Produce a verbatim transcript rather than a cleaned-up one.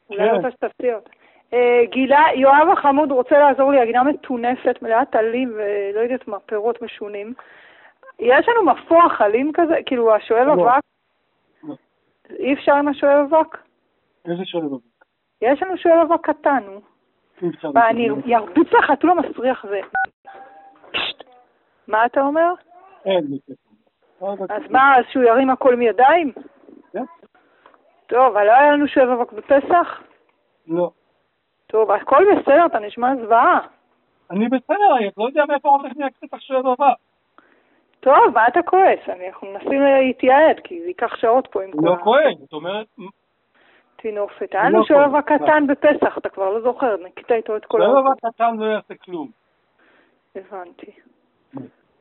אולי רוצה שתפתיע אותה. גילה, יואב החמוד רוצה לעזור לי, הגינה מטונפת, מלאת עלים ולא יודעת מה, פירות משונים. יש לנו מפוח עלים כזה, כאילו השואב אבק? אי אפשר עם השואב אבק? איזה שואב אבק? יש לנו שואב אבק קטן, נו. ואני ירביץ לך, אתה לא מסריח זה. מה אתה אומר? אין, אז מה, אז שהוא ירים הכל מידיים? כן. טוב, אבל לא היה לנו שואב אבק בפסח? לא. טוב, הכל בסדר, אתה נשמע זוועה. אני בסדר, אני לא יודע מאיפה הולך להקצת השואב אבק. טוב, מה אתה כועס? אנחנו מנסים להתייעד, כי זה ייקח שעות פה עם כל... לא כועס, זאת אומרת... תינופת, היה לנו שואב אבק קטן בפסח, אתה כבר לא זוכר, נקטע איתו את כל... שואב אבק קטן לא יעשה כלום. הבנתי.